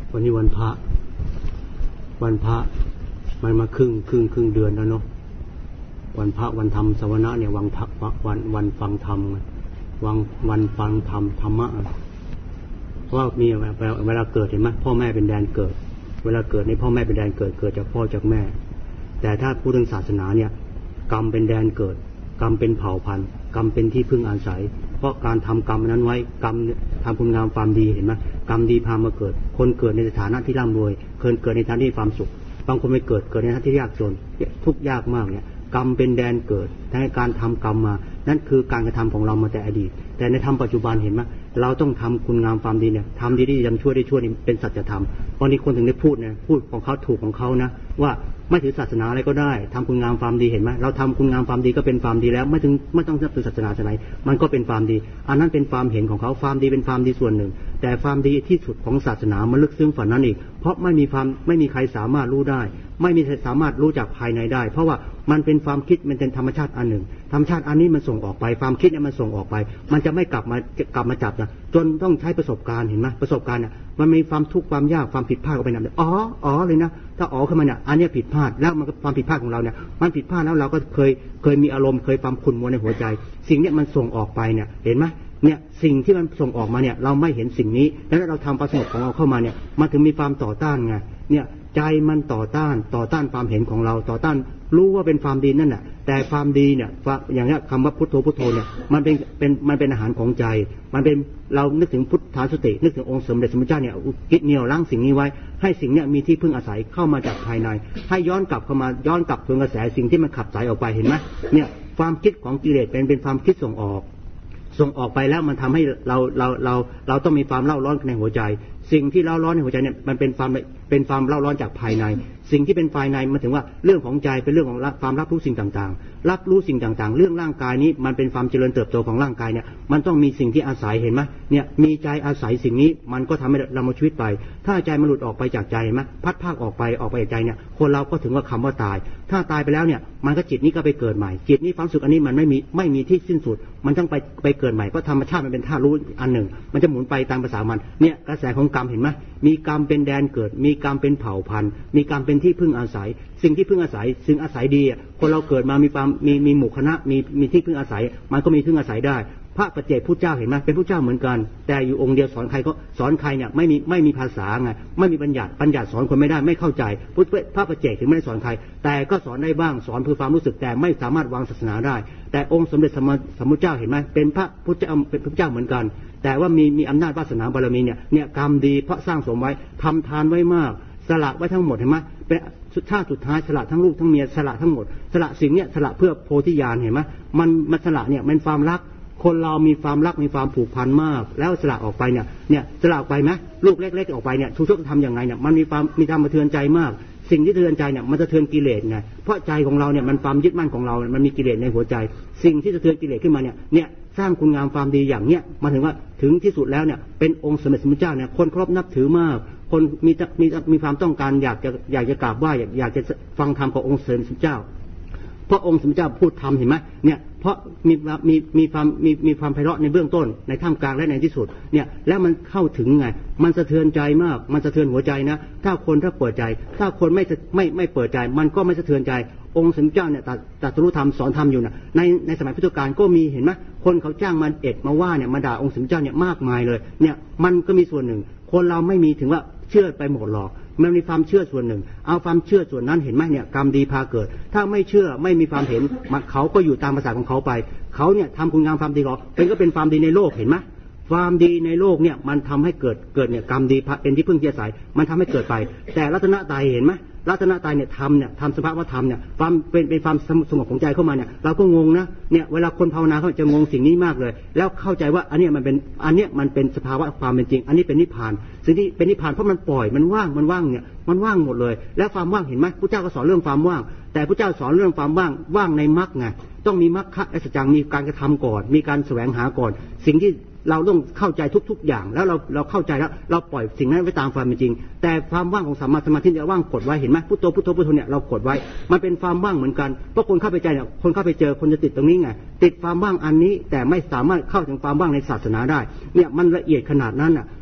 วันนี้วันพระมันมาครึ่งเดือนแล้วเนาะวันพระวันธรรมสวนะเนี่ยวันฟังธรรมวันฟังธรรมะเพราะมีเวลาเกิดเห็นไหมพ่อแม่เป็นแดนเกิดเวลาเกิดในพ่อแม่เป็นแดนเกิดจากพ่อจากแม่แต่ถ้าพูดถึงศาสนาเนี่ยกรรมเป็นแดนเกิดกรรมเป็นเผ่าพันธุ์กรรมเป็นที่พึ่งอาศัยเพราะการทำกรรมนั้นไว้กรรมทำคุณงามความดีเห็นไหมกรรมดีพามาเกิดคนเกิดในสถานะที่ร่ำรวยคนเกิดในฐานะที่ความสุขบางคนไม่เกิดในฐานะที่ยากจนทุกข์ยากมากเนี่ยกรรมเป็นแดนเกิดทั้งการทำกรรมมานั่นคือการกระทำของเรามาแต่อดีตแต่ในธรรมปัจจุบันเห็นไหมเราต้องทำคุณงามความดีเนี่ยทำดีๆยังช่วยได้ช่วยเป็นสัจธรรมตอนนี้คนถึงได้พูดนะพูดของเขาถูกของเขานะว่าไม่ถือศาสนาอะไรก็ได้ทำคุณงามความดีเห็นไหมเราทำคุณงามความดีก็เป็นความดีแล้วไม่ต้องนับถือศาสนาไหนมันก็เป็นความดีอันนั้นเป็นความเห็นของเขาความดีเป็นความดีส่วนหนึ่งแต่ความดีที่สุดของศาสนามันลึกซึ้งกว่านั้นอีกเพราะไม่มีใครสามารถรู้ได้ไม่มีใครสามารถรู้จากภายในได้เพราะว่ามันเป็นความคิดมันเป็นธรรมชาติอันหนึ่งธรรมชาติอันนี้มันส่งออกไปความคิดเนี่ยมันส่งออกไปมันจะไม่กลับมาจับนะจนต้องใช้ประสบการณ์เห็นไหมประสบการณ์เนี่ยมันมีความทุกข์ความยากความผิดพลาดออกไปนั่นอ๋อเลยนะถ้าอ๋อขึ้นมาเนี่ยอันนี้ผิดพลาดแล้วมันก็ความผิดพลาดของเราเนี่ยมันผิดพลาดแล้วเราก็เคยมีอารมณ์เคยความขุ่นมัวในหัวใจสิ่งนี้มันส่งออกไปเนี่ยเห็นไหมเนี่ยสิ่งที่มันส่งออกมาเนี่ยเราไม่เห็นสิ่งนี้แล้วเราทำประสบของเราเข้ามาเนี่ยมันถึงมีความต่อต้านไงเนี่ยใจมันต่อต้านความเห็นของเราต่อต้านรู้ว่าเป็นความดีนั่นแหละแต่ความดีเนี่ยอย่างนี้คำว่าพุทโธเนี่ยมันเป็นอาหารของใจมันเป็นเรานึกถึงพุทธาสตินึกถึงองค์สมเด็จสมมาเจ้าเนี่ยคิดเหนี่ยวรั้งสิ่งนี้ไว้ให้สิ่งนี้มีที่พึ่งอาศัยเข้ามาจากภายในให้ย้อนกลับทวนกระแสสิ่งที่มันขับสายออกไปเห็นไหมเนี่ยความคิดของกิเลสเป็นความคิดส่งออกไปแล้วมันทำให้เราต้องมีความเล่าร้อนในหัวใจสิ่งที่เล่าร้อนในหัวใจเนี่ยมันเป็นความเล่าร้อนจากภายในสิ่งที่เป็นภายในมันถึงว่าเรื่องของใจเป็นเรื่องของความรับรู้สิ่งต่างๆรับรู้สิ่งต่างๆเรื่องร่างกายนี้มันเป็นความเจริญเติบโตของร่างกายเนี่ยมันต้องมีสิ่งที่อาศัยเห็นไหมเนี่ยมีใจอาศัยสิ่งนี้มันก็ทำให้เรามาชีวิตไปถ้าใจมันหลุดออกไปจากใจเห็นไหมพัดภาคออกไปจากใจเนี่ยคนเราก็ถึงว่าคำว่าตายถ้าตายไปแล้วเนี่ยมันก็จิตนี้ก็ไปเกิดใหม่จิตนี้ความสุขอันนี้มันไม่มีที่สิ้นสุดมันต้องไปเกิดใหม่เพราะธรรมชาติมันเป็นธาตุรู้อันหนึ่งมันจะหมุนไปตามภาษามันเนี่ยกระแสของกรรมเห็นไหมมีกรรมเป็นแดนเกิดมีกรรมเป็นเผ่าพันธุ์มีกรรมเป็นที่พึ่งอาศัยสิ่งที่พึ่งอาศัยสิ่งอาศัยดีคนเราเกิดมามีหมู่คณะมีที่พึ่งอาศัยมันก็มีพึ่งอาศัยได้พระปัจเจกพุทธเจ้าเห็นไหมเป็นพุทธเจ้าเหมือนกันแต่อยู่องค์เดียวสอนใครก็สอนใครเนี่ยไม่มีภาษาไงไม่มีบัญญัติสอนคนไม่ได้ไม่เข้าใจพระปัจเจกถึงไม่ได้สอนใครแต่ก็สอนได้บ้างสอนเพื่อความรู้สึกแต่ไม่สามารถวางศาสนาได้แต่องค์สมเด็จสมมาเจ้าเห็นไหมเป็นพระพุทธเจ้าเป็นพระเจ้าเหมือนกันแต่ว่ามีอำนาจวาสนาบารมีเนี่ยกรรมดีเพราะสร้างสมไว้ทำทานไว้มากสละไว้ทั้งหมดเห็นไหมเป็นสุดท้ายสละทั้งลูกทั้งเมียสละทั้งหมดสละสิ่งเนี่ยสละเพื่อโพธิญาณเห็นไหมมันสละเนี่ยมันความรักคนเรามีความรักมีความผูกพันมากแล้วสละออกไปเนี่ยสละออกไปไหมลูกเล็กๆออกไปเนี่ยทุกๆทำอย่างไรเนี่ยมันมีธรรมสะเทือนใจมากสิ่งที่สะเทือนใจเนี่ยมันสะเทือนกิเลสไงเพราะใจของเราเนี่ยมันความยึดมั่นของเรามันมีกิเลสในหัวใจสิ่งที่สะเทือนกิเลสขึ้นมาเนี่ยสร้างคุณงามความดีอย่างเนี้ยมาถึงว่าถึงที่สุดแล้วเนี่ยเป็นองค์สมเด็จสมมาเจ้าเนี่ยคนเคารพนับถือมากคนมีความต้องการอยากจะกราบไหว้อยากจะฟังธรรมขององค์สมเด็จสมมาเจ้าเพราะองค์สมเด็จเจ้าพูดธรรมเห็นไหมเนี่ยเพราะมีความไพเราะในเบื้องต้นในท่ามกลางและในที่สุดเนี่ยแล้วมันเข้าถึงไงมันสะเทือนใจมากมันสะเทือนหัวใจนะถ้าเปิดใจถ้าคนไม่เปิดใจมันก็ไม่สะเทือนใจองค์สมเด็จเจ้าเนี่ยตรัสรู้ธรรมสอนธรรมอยู่นะในสมัยพุทธกาลก็มีเห็นไหมคนเขาจ้างมามาว่าเนี่ยมาด่าองค์สมเด็จเจ้าเนี่ยมากมายเลยเนี่ยมันก็มีส่วนหนึ่งคนเราไม่มีถึงว่าเชื่อไปหมดหรอกมันมีความเชื่อส่วนหนึ่งเอาความเชื่อส่วนนั้นเห็นไหมเนี่ยกรรมดีพาเกิดถ้าไม่เชื่อไม่มีความเห็นมันเขาก็อยู่ตามภาษาของเขาไปเขาเนี่ยทำคุณงามความดีก็เป็นความดีในโลกเห็นไหมความดีในโลกเนี่ยมันทำให้เกิดเนี่ยกรรมดีเป็นที่พึ่งที่อาศัยมันทำให้เกิดไปแต่รัตนตรัยเห็นไหมรัตนตรัยเนี่ยทำสภาวะธรรมเนี่ยความเป็นความสงบของใจเข้ามาเนี่ยเราก็งงนะเนี่ยเวลาคนภาวนาเขาจะงงสิ่งนี้มากเลยแล้วเข้าใจว่าอันเนี้ยมันเป็นสภาวะความเป็นจริงอันนี้เป็นนิพพานสิ่งที่เป็นนิพพานเพราะมันปล่อยมันว่างเนี่ยมันว่างหมดเลยแล้วความว่างเห็นไหมพระเจ้าก็สอนเรื่องความว่างแต่พระเจ้าสอนเรื่องความว่างในมรรคไงต้องมีมรรคอัศจรรย์มีการกระทำก่อนมีการแสวงหาก่อนสิ่งที่เราต้องเข้าใจทุกๆอย่างแล้วเราเข้าใจแล้วเราปล่อยสิ่งนั้นไว้ตามความเป็นจริงแต่ความว่างของสัมมาสมาธิเนี่ยว่างกดไว้เห็นไหมพุทโธเนี่ยเรากดไว้มันเป็นความว่างเหมือนกันเพราะคนเข้าไปใจเนี่ยคนเข้าไปเจอคนจะติดตรงนี้ไงติดความว่างอันนี้แต่ไม่สามารถเข้าถึงความว่างในศาสนาได้เนี่ยมันละเอียดขนาดนั้นน่ะ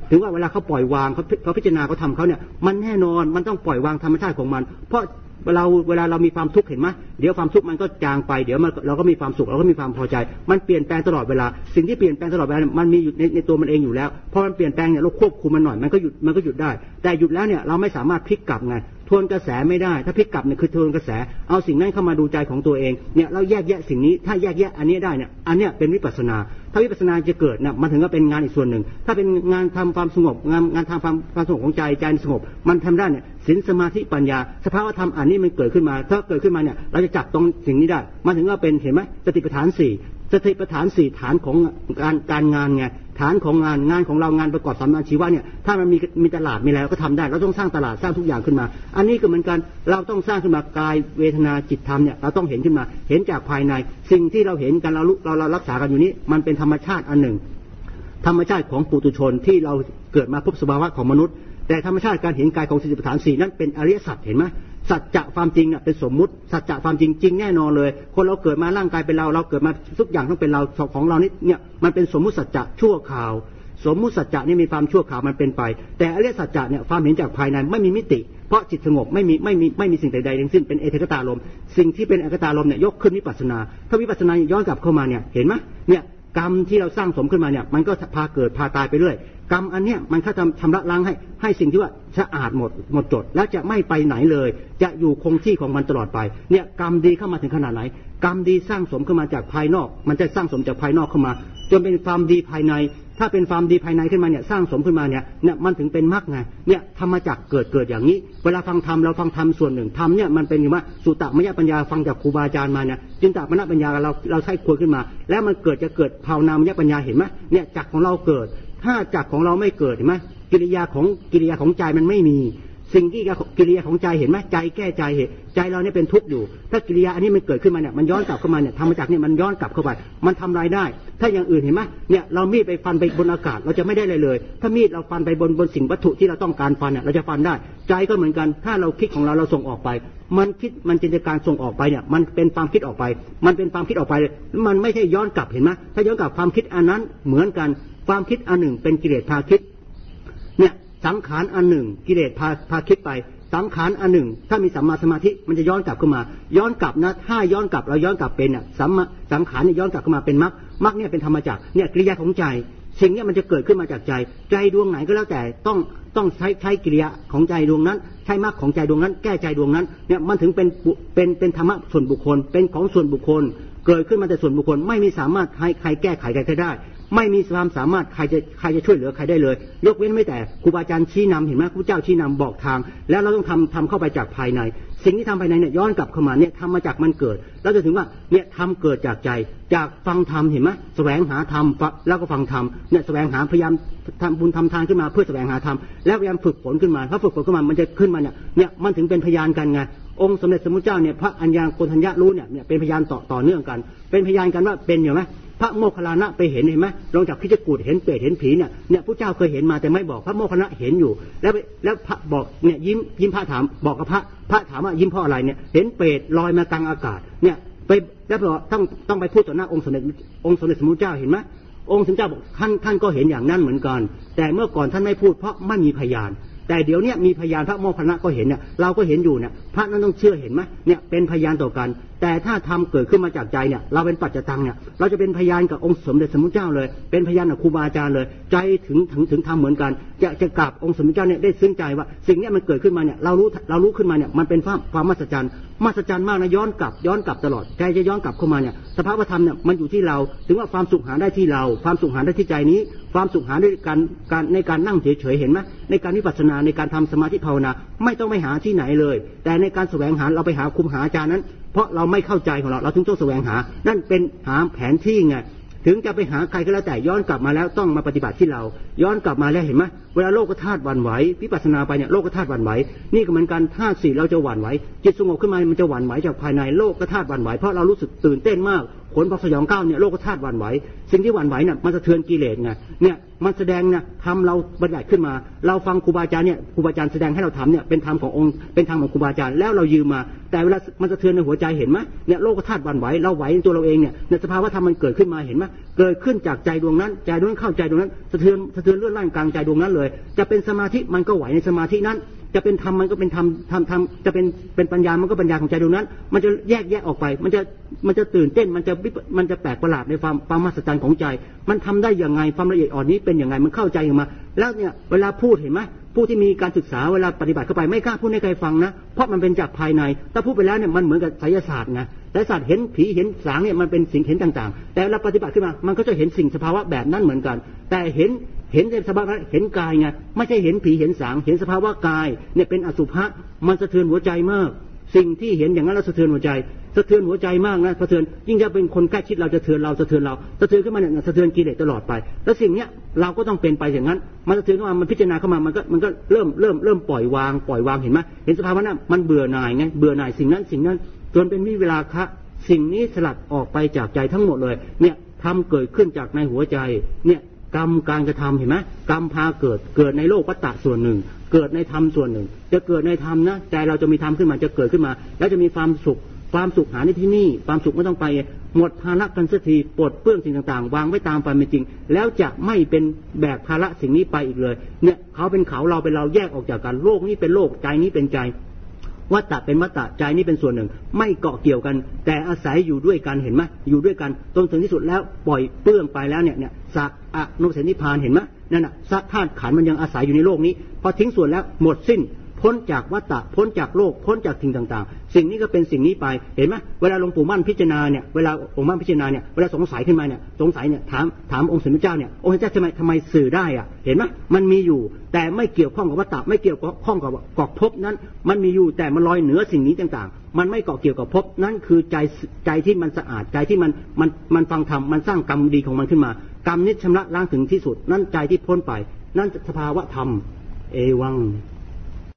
ถึงว่าเวลาเขาปล่อยวางเขาพิจารณาเขาทำเขาเนี่ยมันแน่นอนมันต้องปล่อยวางธรรมชาติของมันเพราะเวลาเรามีความทุกข์เห็นไหมเดี๋ยวความทุกข์มันก็จางไปเดี๋ยวเราก็มีความสุขเราก็มีความพอใจมันเปลี่ยนแปลงตลอดเวลาสิ่งที่เปลี่ยนแปลงตลอดเวลามันมีอยู่ในตัวมันเองอยู่แล้วพอมันเปลี่ยนแปลงเนี่ยเราควบคุมมันหน่อยมันก็หยุดได้แต่หยุดแล้วเนี่ยเราไม่สามารถพลิกกลับไงทวนกระแสไม่ได้ถ้าพลิกกลับเนี่ยคือทวนกระแสเอาสิ่งนั้นเข้ามาดูใจของตัวเองเนี่ยเราแยกแยะสิ่งนี้ถ้าแยกแยะอันนี้ได้เนี่ยอันเนี้ยเป็นวิปัสสนาถ้าวิปัสสนาจะเกิดเนี่ยมันถึงก็เป็นงานอีกส่วนหนึ่งถ้าเป็นงานทำความสงบงานทำความสงบของใจสงบมันทำได้เนี่ยศีลสมาธิปัญญาสภาวธรรมอันนี้มันเกิดขึ้นมาถ้าเกิดขึ้นมาเนี่ยเราจะจับตรงสิ่งนี้ได้มันถึงก็เป็นเห็นไหมสติปัฏฐาน4ฐานของการงานไงฐานของงานของเรางานประกอบสัมมาชีวะเนี่ยถ้ามันมีตลาดมีอะไรก็ทำได้เราต้องสร้างตลาดสร้างทุกอย่างขึ้นมาอันนี้ก็เหมือนกันเราต้องสร้างขึ้นมากายเวทนาจิตธรรมเนี่ยเราต้องเห็นขึ้นมาเห็นจากภายในสิ่งที่เราเห็นกันเรารักษากันอยู่นี้มันเป็นธรรมชาติอันหนึ่งธรรมชาติของปุถุชนที่เราเกิดมาพบสภาวะของมนุษย์แต่ธรรมชาติการเห็นกายของสติปัฏฐาน4นั้นเป็นอริยสัจเห็นไหมสัจจะความจริงเนี่ยเป็นสมมุติสัจจะความจริงแน่นอนเลยคนเราเกิดมาร่างกายเป็นเราเกิดมาทุกอย่างต้องเป็นเราของเราเนี่ยมันเป็นสมมุติสัจจะชั่วคราวสมมุติสัจจะนี่มีความชั่วคราวมันเป็นไปแต่อริยสัจจะเนี่ยความเห็นจากภายในไม่มีมิติเพราะจิตสงบไม่มีสิ่งใดๆทั้งสิ้นเป็นเอเทคตารมณ์สิ่งที่เป็นเอเทคตารมณ์เนี่ยยกขึ้นวิปัสสนาถ้าวิปัสสนาย้อนกลับเข้ามาเนี่ยเห็นไหมเนี่ยกรรมที่เราสร้างสมขึ้นมาเนี่ยมันก็พาเกิดพาตายไปเรื่อยกรรมอันเนี้ยมันก็ชำระล้างให้สิ่งที่ว่าสะอาดหมดจดแล้วจะไม่ไปไหนเลยจะอยู่คงที่ของมันตลอดไปเนี่ยกรรมดีเข้ามาถึงขนาดไหนกรรมดีสร้างสมขึ้นมาจากภายนอกมันจะสร้างสมจากภายนอกเข้ามาจนเป็นความดีภายในถ้าเป็นความดีภายในขึ้นมาเนี่ยสร้างสมขึ้นมาเนี่ยมันถึงเป็นมรรคไงเนี่ยธรรมจักรเกิดอย่างนี้เวลาฟังธรรมเราฟังธรรมส่วนหนึ่งธรรมเนี่ยมันเป็นอย่างว่าสุตตมยปัญญาฟังจากครูบาอาจารย์มาเนี่ยจินตมนปัญญาเราใช้ควรขึ้นมาแล้วมันจะเกิดภาวนามยปัญญาเห็นไหมเนี่ยจักรของเราเกิดถ้าจักรของเราไม่เกิดเห็นไหมกิริยาของใจมันไม่มีสิ่งที่กิริยาของใจเห็นไหมใจแก้ใจเราเนี่ยเป็นทุกข์อยู่ถ้ากิริยาอันนี้มันเกิดขึ้นมาเนี่ยมันย้อนกลับเข้ามาเนี่ยธรรมจักรเนี่ยมันย้อนกลับเข้าไปมันทำลายได้ถ้าอย่างอื่นเห็นไหมเนี่ยเรามีดไปฟันไปบนอากาศเราจะไม่ได้เลยถ้ามีดเราฟันไปบนสิ่งวัตถุที่เราต้องการฟันเนี่ยเราจะฟันได้ใจก็เหมือนกันถ้าเราคิดของเราส่งออกไปมันคิดมันจินตนาการส่งออกไปเนี่ยมันเป็นความคิดออกไปมันไม่ใช่ย้อนกลับเห็นไหมถ้าย้อนกลับความคิดอันนั้นเหมือนกันความคิดอันหนึ่งเป็นกิเลสพาคิดเนี่ยสังขารอันหนึ่งกิเลสพาคิดไปสังขารอันหนึ่งถ้ามีสัมมาสมาธิมันจะย้อนกลับเข้ามาย้อนกลับนะถ้าย้อนกลับเราย้อนกลับเป็นสังขารเนี่ยย้อนกลับเข้ามาเป็นมรรคเนี่ยเป็นธรรมจักรเนี่ยกิริยาของใจสิ่งนี้มันจะเกิดขึ้นมาจากใจดวงไหนก็แล้วแต่ต้องใช้กิริยาของใจดวงนั้นใช้มรรคของใจดวงนั้นแก้ใจดวงนั้นเนี่ยมันถึงเป็นธรรมะส่วนบุคคลเป็นของส่วนบุคคลเกิดขึ้นมาแต่ส่วนบุคคลไม่มีสามารถใครแก้ไขใครได้ไม่มีความสามารถใครจะช่วยเหลือใครได้เลยยกเว้นไม่แต่ครูบาอาจารย์ชี้นำเห็นไหมครูเจ้าชี้นำบอกทางแล้วเราต้องทำเข้าไปจากภายในสิ่งที่ทำภายในเนี่ยย้อนกลับเข้ามาเนี่ยทำมาจากมันเกิดแล้วจะถึงว่าเนี่ยทำเกิดจากใจจากฟังธรรมเห็นไหมแสวงหาธรรมแล้วก็ฟังธรรมเนี่ยแสวงหาพยายามทำบุญทำทานขึ้นมาเพื่อแสวงหาธรรมแล้วพยายามฝึกฝนขึ้นมาถ้าฝึกฝนขึ้นมามันจะขึ้นมาเนี่ยมันถึงเป็นพยานกันไงองค์สมเด็จสมมุติเจ้าเนี่ยพระอัญญาโกณทัญญะรู้เนี่ยเป็นพยานต่อเนื่องกันเป็นพยานกันว่าเป็นอยู่ไหมพระโมคคัลลานะไปเห็นไหมลงจากพิจิกูฏเห็นเปรตเห็นผีเนี่ยพระเจ้าเคยเห็นมาแต่ไม่บอกพระโมคคัลลานะเห็นอยู่แล้วพระบอกเนี่ยยิ้มพระถามบอกกับพระถามว่ายิ้มเพราะอะไรเนี่ยเห็นเปรตลอยมากลางอากาศเนี่ยไปแล้วต้องไปพูดต่อหน้าองค์สมเด็จสมมุติเจ้าเห็นไหมองค์สมเด็จเจ้าบอกท่านก็เห็นอย่างนั้นเหมือนกันแต่เมื่อก่อนท่านไม่พูดเพราะไม่มีพยานแต่เดี๋ยวนี้มีพยานพระโมคคัลลานะก็เห็นเนี่ยเราก็เห็นอยู่เนี่ยพระนั้นต้องเชื่อเห็นไหมเนี่ยเป็นพยานต่อกันแต่ถ้าทำเกิดขึ้นมาจากใจเนี่ยเราเป็นปัจจตังเนี่ยเราจะเป็นพยานกับองค์สมเด็จสมมุติเจ้าเลยเป็นพยานกับครูบาอาจารย์เลยใจถึงทำเหมือนกันจะกราบองค์สมเด็จเจ้าเนี่ยได้ซึ้งใจว่าสิ่งนี้มันเกิดขึ้นมาเนี่ยเรารู้ขึ้นมาเนี่ยมันเป็นความมหัศจรรย์มากนะย้อนกลับตลอดใจจะย้อนกลับเข้ามาเนี่ยสภาวธรรมเนี่ยมันอยู่ที่เราถึงว่าความสุขหาได้ที่เราความสุขหาได้ที่ใจนี้ความสุขหาด้วยการในการนั่งเฉยๆเห็นไหมในการวิปัสสนาในการทำสมาธิภาวนาไม่ต้องไปหาที่ไหนเลยแต่ในการแสวงหาเราไปหาครูหาอาจารย์นั้นเพราะเราไม่เข้าใจของเราถึงต้องแสวงหานั่นเป็นหาแผนที่ไงถึงจะไปหาใครก็แล้วแต่ย้อนกลับมาแล้วต้องมาปฏิบัติที่เราย้อนกลับมาแล้วเห็นไหมเวลาโลกธาตุหวั่นไหววิปัสสนาไปเนี่ยโลกธาตุหวั่นไหวนี่ก็เหมือนกันธาตุสี่เราจะหวั่นไหวจิตสงบขึ้นมามันจะหวั่นไหวจากภายในโลกธาตุหวั่นไหวเพราะเรารู้สึกตื่นเต้นมากผลพอสยองก้าวเนี่ยโลกธาตุหวั่นไหวสิ่งที่หวั่นไหวเนี่ยมันสะเทือนกิเลสไงเนี่ยมันแสดงเนี่ยทำเราบัญญัติขึ้นมาเราฟังครูบาอาจารย์เนี่ยครูบาอาจารย์แสดงให้เราทำเนี่ยเป็นธรรมขององค์เป็นธรรมของครูบาอาจารย์แล้วเรายืมมาแต่เวลามันสะเทือนในหัวใจเห็นไหมเนี่ยโลกธาตุหวั่นไหวเราไหวในตัวเราเองเนี่ยในสภาวะธรรมมันเกิดขึ้นมาเห็นไหมเกิดขึ้นจากใจดวงนั้นใจดวงนั้นเข้าใจดวงนั้นสะเทือนเลื่อนล่างกลางใจดวงนั้นเลยจะเป็นสมาธิมันก็ไหวในสมาธินั้นจะเป็นธรรมมันก็เป็นธรรมจะเป็นปัญญามันก็ปัญญาของใจดวงนั้นมันจะแยกออกไปมันจะตื่นเต้นมันจะแปลกประหลาดในความมหัศจรรย์ของใจมันทำได้อย่างไงความละเอียดอ่อนนี้เป็นอย่างไงมันเข้าใจออกมาแล้วเนี่ยเวลาพูดเห็นไหมผู้ที่มีการศึกษาเวลาปฏิบัติเข้าไปไม่กล้าพูดให้ใครฟังนะเพราะมันเป็นจากภายในถ้าพูดไปแล้วเนี่ยมันเหมือนกับไสยศาสตร์นะไสยศาสตร์เห็นผีเห็นสางเนี่ยมันเป็นสิ่งเห็นต่างๆแต่เวลาปฏิบัติขึ้นมามันก็จะเห็นสิ่งสภาวะแบบนั้นเหมือนกันแต่เห็นในสภาวะเห็นกายไงไม่ใช่เห็นผีเห็นสางเห็นสภาวะกายเนี่ยเป็นอสุภะมันสะเทือนหัวใจมากสิ่งที่เห็นอย่างนั้นเราสะเทือนหัวใจมากนะสะเทือนยิ่งจะเป็นคนใกล้ชิดเราจะสะเทือนขึ้นมาเนี่ยสะเทือนกิเลสตลอดไปแล้วสิ่งเนี้ยเราก็ต้องเป็นไปอย่างนั้นมันสะเทือนเข้ามามันพิจารณาเข้ามามันก็เริ่มปล่อยวางเห็นไหมเห็นสภาวะนั้นมันเบื่อหน่ายไงเบื่อหน่ายสิ่งนั้นจนเป็นวิเวลาคะสิ่งนี้สลัดออกไปจากใจทั้งหมดเลยเนี่ยทำเกิดขึ้นจากในหัวใจเนี่ยกรรมการกระทำเห็นไหมกรรมพาเกิดในโลกวัฏฏะส่วนหนึ่งเกิดในธรรมส่วนหนึ่งจะเกิดในธรรมนะใจเราจะมีธรรมขึ้นมาจะเกิดขึ้นมาแล้วจะมีความสุขหาในที่นี่ความสุขไม่ต้องไปหมดภาระกันสักทีปลดเปลื้องสิ่งต่างๆวางไว้ตามความเป็นจริงแล้วจะไม่เป็นแบกภาระสิ่งนี้ไปอีกเลยเนี่ยเขาเป็นเขาเราเป็นเราแยกออกจากกันโลกนี้เป็นโลกใจนี้เป็นใจวัฏฏะเป็นวัฏฏะใจนี้เป็นส่วนหนึ่งไม่เกาะเกี่ยวกันแต่อาศัยอยู่ด้วยกันเห็นไหมอยู่ด้วยกันจนถึงที่สุดแล้วปล่อยเปลื้องไปแล้วเนี่ยสักอนุเสนิพานเห็นไหมนั่นน่ะสักธาตุขันธ์มันยังอาศัยอยู่ในโลกนี้พอทิ้งส่วนแล้วหมดสิ้นพ้นจากวัฏฏะพ้นจากโลกพ้นจากสิ่งต่างๆสิ่งนี้ก็เป็นสิ่งนี้ไปเห็นไหมเวลาหลวงปู่มั่นพิจารณาเนี่ยเวลาองค์มั่นพิจารณาเนี่ยเวลาสงสัยขึ้นมาเนี่ยสงสัยเนี่ยถามองค์สมเด็จเจ้าเนี่ยองค์สมเด็จเจ้าทำไมสื่อได้อะเห็นไหมมันมีอยู่แต่ไม่เกี่ยวข้องกับวัฏฏะไม่เกี่ยวข้องกับภพนั้นมันมีอยู่แต่มันลอยเหนือสิ่งนี้ต่างๆมันไม่เกาะเกี่ยวกับภพนั่นคือใจที่มันสะอาดใจที่มันฟังธรรมมันสร้างกรรมดีของมันขึ้นมากรรมนี้ชำระล้างถึงที่สุดนั่นใจที่พ้นไปนั่นสภาวะธรรมเอวัง